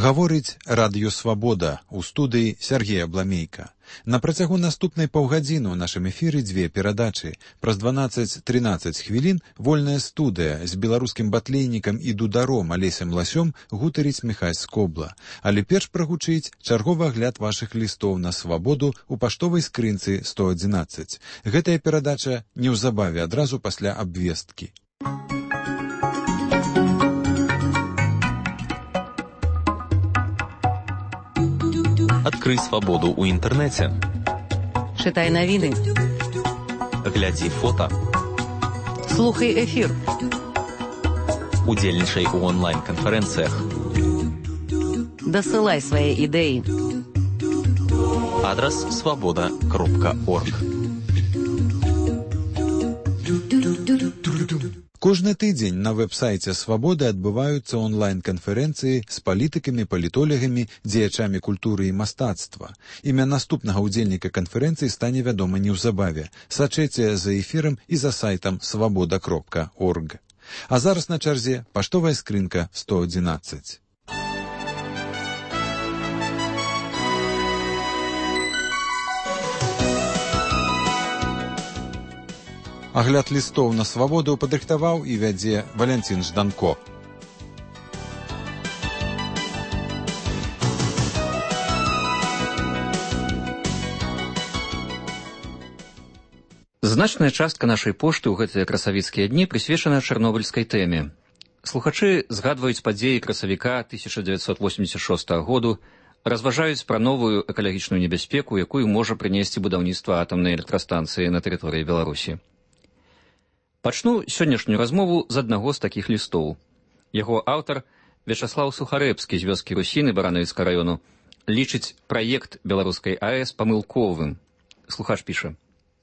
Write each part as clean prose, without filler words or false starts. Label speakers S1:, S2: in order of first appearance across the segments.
S1: Гаворыць Радыё Свабода, у студыі Сергея Бламейка. На працягу наступнай паўгадзіны ў нашым эфіры дзве перадачы. Праз 12-13 хвілін вольная студыя з беларускім батлейнікам і дударом Алесем Ласём гутарыць Міхась Скобла. Але перш прагучыць чарговы агляд вашых лістоў на Свабоду ў паштовай скрынцы 111. Гэтая перадача неўзабаве адразу пасля абвесткі.
S2: Открой свободу у интернете.
S3: Читай новины.
S2: Гляди фото.
S3: Слухай эфир.
S2: Удзельнічай у онлайн-конференциях.
S3: Дасылай свои идеи.
S2: Адрес svoboda.org.
S1: Кожны тыдзень на вэб-сайце Свабоды адбываюцца онлайн-канферэнцыі з палітыкамі, палітолягамі, дзеячамі культуры і мастацтва. Імя наступнага ўдзельніка канферэнцыі стане вядома неўзабаве. Сачэце за эфірам і за сайтам svoboda.org. А зараз на чарзе паштовая скрынка 111. Агляд лістоў на Свабоду падрыхтаваў і вядзе Валянцін Жданко.
S4: Значная частка нашай пошты ў гэтыя красавіцкія дні прысвечана чарнобыльскай тэме. Слухачы згадваюць падзеі красавіка 1986 году, разважаюць пра новую экалагічную небяспеку, якую можа прынесці будаўніцтва атамнай электрастанцыі на тэрыторыі Беларусі. Пачну сённяшнюю размову з аднаго з такіх лістоў. Яго аўтар, Вячаслаў Сухарэбскі з вёскі Русіны Баранавіцкага раёну, лічыць праект беларускай АЭС памылковым. Слухач піша: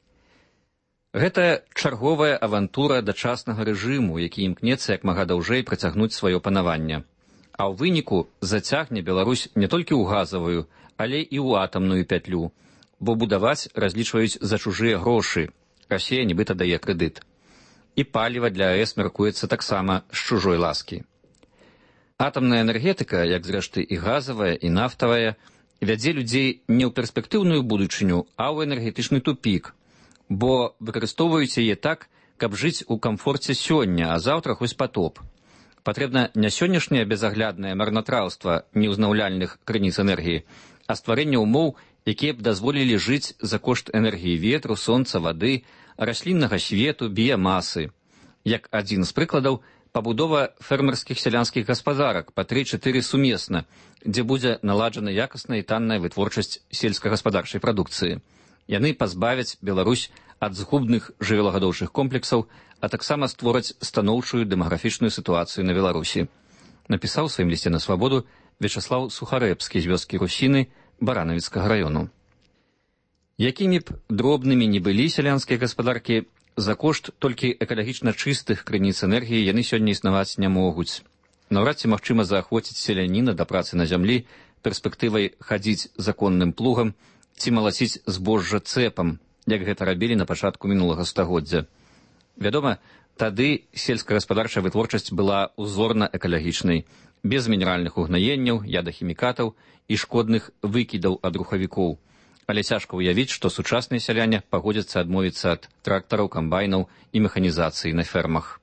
S4: «Гэта чарговая авантура дачаснага рэжыму, які імкнецца як мага даўжэй працягнуць сваё панаванне. А ў выніку зацягне Беларусь не толькі ў газавую, але і ў атамную пятлю, бо будаваць разлічваюць за чужыя грошы. Расія нібыта дае крэдыт. І паліва для АЭС мяркуецца таксама з чужой ласкі. Атамная энергетыка, як зрэшты і газавая, і нафтавая, вядзе людзей не ў перспектыўную будучыню, а ў энергетычны тупік, бо выкарыстоўваюць яе так, каб жыць у камфорце сёння, а заўтра хоць патоп. Патрэбна не сённяшняе безагляднае марнатраўства неўзнаўляльных крыніц энергіі, а стварэнне ўмоў, якія б дазволілі жыць за кошт энергіі ветру, сонца, вады, расліннага свету, біямасы. Як адзін з прыкладаў, пабудова фермерскіх сялянскіх гаспадарак па 3-4 сумесна, дзе будзе наладжана якасная і танная вытворчасць сельскагаспадарчай прадукцыі. Яны пазбавяць Беларусь ад згубных жывёлагадоўчых комплексаў, а таксама створаць станоўчую дэмаграфічную сітуацыю на Беларусі. Напісаў у сваім лісце на Свабоду Вячаслаў Сухарэбскі з вёскі Русіны Баранавіцкага раёну. Якімі б дробнымі не былі сялянскія гаспадаркі, за кошт толькі экалагічна чыстых крыніц энергіі яны сёння існаваць не могуць. Наўрад ці магчыма заахвоціць селяніна да працы на зямлі перспектывай хадзіць законным плугам ці малаціць збожжа цэпам, як гэта рабілі на пачатку мінулага стагоддзя. Вядома, тады сельскагаспадарчая вытворчасць была узорна-экалагічнай, без мінеральных угнаенняў, ядахімікатаў і шкодных выкідаў ад рухавікоў. Але цяжка ўявіць, што сучасныя сяляне пагодзяцца адмовіцца ад трактараў, камбайнаў і механізацыі на фермах.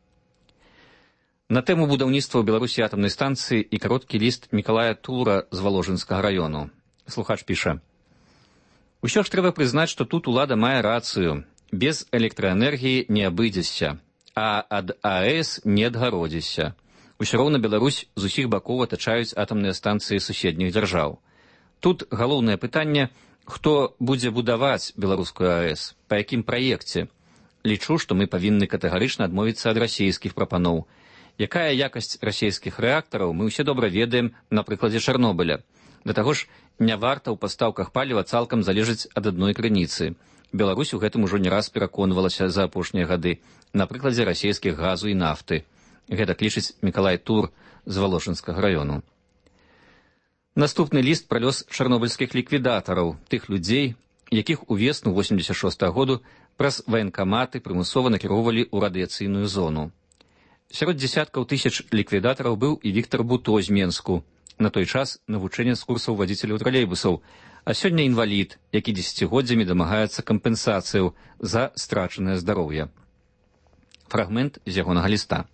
S4: На тэму будаўніцтва ў Беларусі атамнай станцыі і кароткі ліст Мікалая Тура з Валожынскага раёну. Слухач піша: «Усё ж трэба прызнаць, што тут улада мае рацыю. Без электраэнергіі не абыдзешся, а ад АЭС не адгародзішся. Усё роўна Беларусь з усіх бакоў атачаюць атамныя станцыі суседніх дзяржаў. Тут галоўнае пытанне, хто будзе будаваць беларускую АЭС, па якім праекце. Лічу, што мы павінны катэгарычна адмовіцца ад расійскіх прапаноў. Якая якасць расійскіх рэактараў, мы ўсе добра ведаем на прыкладзе Чарнобыля. Да таго ж, не варта ў пастаўках паліва цалкам залежыць ад адной крыніцы. Беларусь у гэтым ужо не раз пераконвалася за апошнія гады на прыкладзе расійскіх газу і нафты. Гэта лічыць Мікалай Тур з Валожынскага раёну. Наступны ліст пра лёс чарнобыльскіх ліквідатараў, тых людзей, якіх увесну 86-го году праз ваенкаматы прымусова накіроўвалі ў радыяцыйную зону. Сярод дзесяткаў тысяч ліквідатараў быў і Віктар Буто з Менску, На той час навучэнец курсаў вадзіцеляў тралейбусаў, а сёння інвалід, які дзесяцігоддзямі дамагаецца кампенсацыяў за страчанае здароўе. Фрагмент з ягонага ліста.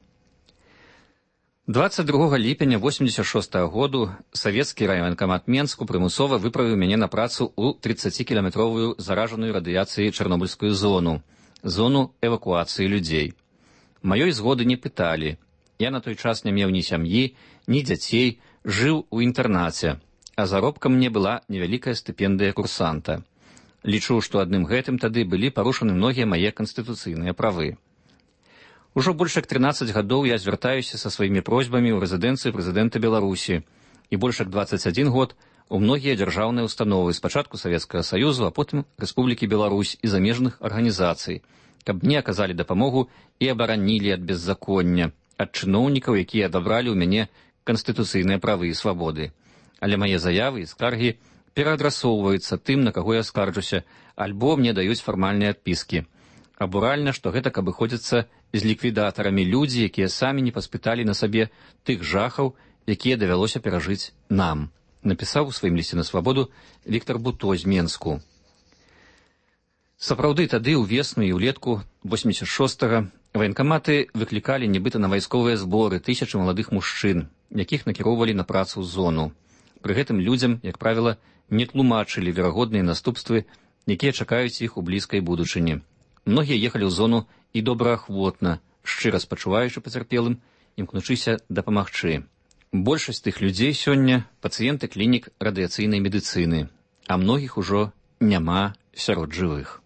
S4: 22 ліпеня 86 году савецкі райваенкамат Менску прымусова выправіў мяне на працу ў 30-кіламетровую заражаную радыяцыяй чарнобыльскую зону эвакуацыі людзей. Маёй згоды не пыталі. Я на той час не меў ні сям'і, ні дзяцей, жыў у інтэрнаце, а заробкам мне была невялікая стыпендыя курсанта. Лічу, што адным гэтым тады былі парушаны многія мае канстытуцыйныя правы. Ужо больш як 13 гадоў я звяртаюся са сваімі просьбамі ў рэзідэнцыю прэзідэнта Беларусі і больш як 21 год у многія дзяржаўныя установы, спачатку Савецкага Саюзу, а потым Рэспублікі Беларусь і замежных арганізацый, каб мне аказалі дапамогу і абаранілі ад беззаконня, ад чыноўнікаў, якія адабралі ў мяне канстытуцыйныя правы і свабоды. Але мае заявы і скаргі пераадрасоўваюцца тым, на каго я скарджуся, альбо мне даюць фармальныя адпіскі. Абуральна, што гэтак абыходзяцца з ліквідатарамі людзі, якія самі не паспыталі на сабе тых жахаў, якія давялося перажыць нам, напісаў у сваім лісце на свабоду Віктор Буто з Менску. Сапраўды, тады ўвесну і ўлетку 86-го ваенкаматы выклікалі нібыта на вайсковыя зборы тысячы маладых мужчын, якіх накіроўвалі на працу ў зону. Пры гэтым людзям, як правіла, не тлумачылі верагодныя наступствы, якія чакаюць іх у блізкай будучыні. Многія ехалі ў зону і добраахвотна, шчыра спачуваючы пацярпелым, імкнучыся дапамагчы. Большасць тых людзей сёння пацыенты клінік радыяцыйнай медыцыны, а многіх ужо няма сярод жывых.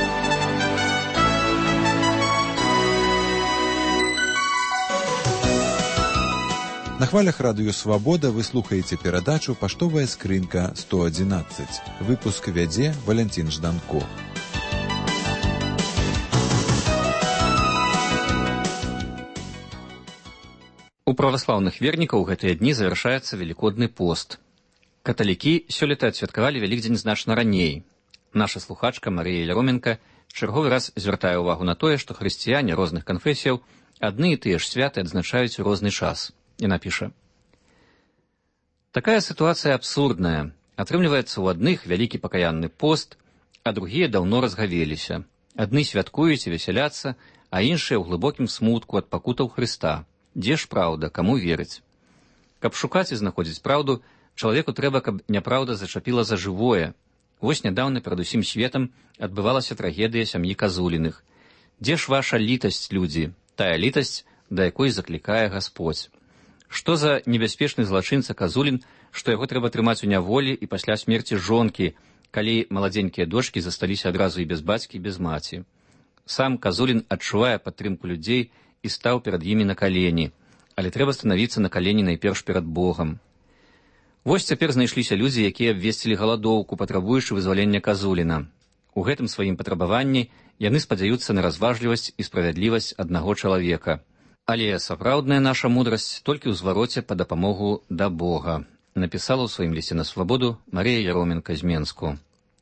S1: На хвалях радыё «Свабода» вы слухаеце перадачу «Паштовая скрынка 111». Выпуск вядзе Валянцін Жданко.
S4: У праваслаўных вернікаў гэтыя дні завяршаецца велікодны пост. Каталікі сёлета адсвяткавалі Вялікдзень значна раней. Наша слухачка Марыя Яроменка чарговы раз звяртае ўвагу на тое, што хрысціяне розных канфесіяў адны і тыя ж святы адзначаюць у розны час. Яна піша: «Такая сітуацыя абсурдная. Атрымліваецца, у адных вялікі пакаянны пост, а другія даўно разгавеліся. Адны святкуюць і весяляцца, а іншыя ў глыбокім смутку ад пакутаў Хрыста. Дзе ж праўда, каму верыць? Каб шукаць і знаходзіць праўду, чалавеку трэба, каб няпраўда зачапіла за жывое. Вось нядаўна перад усім светам адбывалася трагедыя сям'і Казуліных. Дзе ж ваша літасць, людзі, тая літасць, да якой заклікае Гасподзь? Што за небяспечны злачынца Казулін, што яго трэба трымаць у няволі і пасля смерці жонкі, калі маладзенькія дочкі засталіся адразу і без бацькі, і без маці? Сам Казулін адчувае падтрымку людзей і стаў перад імі на калені, але трэба станавіцца на калені найперш перад Богам. Вось цяпер знайшліся людзі, якія абвесцілі галадоўку, патрабуючы вызвалення Казуліна. У гэтым сваім патрабаванні яны спадзяюцца на разважлівасць і справядлівасць аднаго чалавека. Але сапраўдная наша мудрасць толькі ў звароце па дапамогу да Бога, напісала ў сваім лісце на свабоду Марія Яроменка з Менску.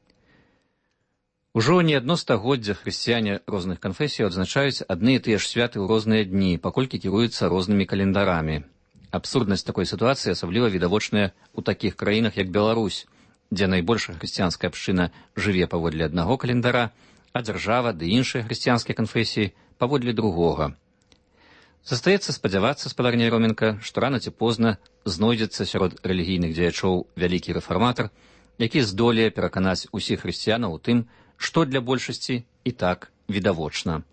S4: Ужо не адно стагоддзя хрысціяне розных канфесіяў адзначаюць адны і тыя ж святы ў розныя дні, паколькі кіруюцца рознымі календарамі. Абсурднасць такой сітуацыі асабліва відавочная ў такіх краінах, як Беларусь, дзе найбольшая хрысціянская абшчына жыве паводле аднаго календара, а дзяржава ды іншыя хрысціянскія канфесіі паводле другога. Застаецца спадзявацца, спадарня Яроменка, што рана ці позна знойдзецца сярод рэлігійных дзеячоў вялікі рэфарматар, які здолее пераканаць усіх хрысціянаў у тым, што для большасці і так відавочна.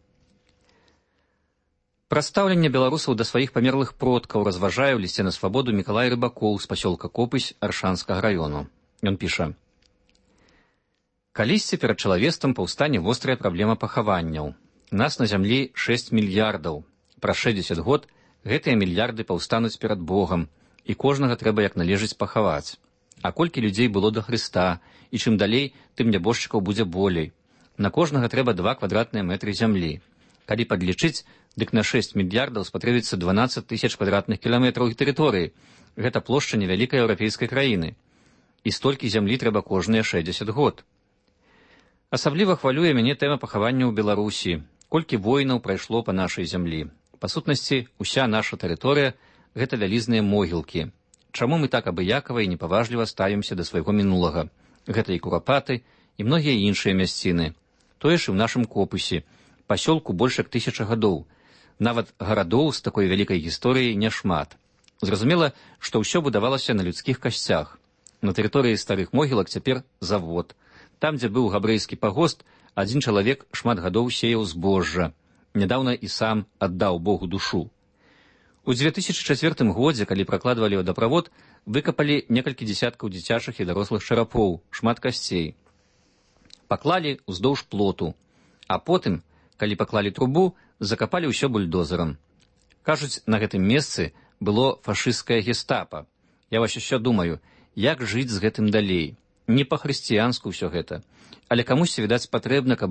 S4: Пра стаўленне беларусаў да сваіх памерлых продкаў разважае ў лісце на свабоду Мікалай Рыбакоў з пасёлка Копысь Аршанскага раёну. Ён піша: «Калісьці перад чалавецтвам паўстане вострая праблема пахаванняў. Нас на зямлі 6 мільярдаў. Праз 60 год гэтыя мільярды паўстануць перад Богам, і кожнага трэба як належыць пахаваць. А колькі людзей было да Хрыста, і чым далей, тым нябожчыкаў будзе болей. На кожнага трэба 2 квадратныя метры зямлі. Калі падлічыць, дык на 6 мільярдаў спатрэбіцца 12 тысяч квадратных кіламетраў тэрыторыі. Гэта плошча невялікай еўрапейскай краіны. І столькі зямлі трэба кожныя 60 год. Асабліва хвалюе мяне тэма пахавання ў Беларусі. Колькі войнаў прайшло па нашай зямлі. Па сутнасці, уся наша тэрыторыя – гэта вялізныя могілкі. чаму мы так абыякава і непаважліва ставімся да свайго мінулага. Гэта і Курапаты, і многія іншыя мясціны. Тое ж і ў нашым Копусе, пасёлку больш як 1000 гадоў. Нават гарадоў з такой вялікай гісторыяй няшмат. Зразумела, што ўсё будавалася на людскіх касцях. На тэрыторыі старых могілак цяпер завод. Там, дзе быў габрэйскі пагост, адзін чалавек шмат гадоў сеяў збожжа. Нядаўна і сам аддаў Богу душу. У 2004 годзе, калі пракладвалі вадаправод, выкапалі некалькі дзесяткаў дзіцячых і дарослых чарапоў, шмат касцей. Паклалі ўздоўж плоту, а потым, калі паклалі трубу, закапалі ўсё бульдозерам. Кажуць, на гэтым месцы было фашысцкае гестапа. Я вось усё думаю, як жыць з гэтым далей. Не па-хрысціянску ўсё гэта. Але камусьці, відаць, патрэбна, каб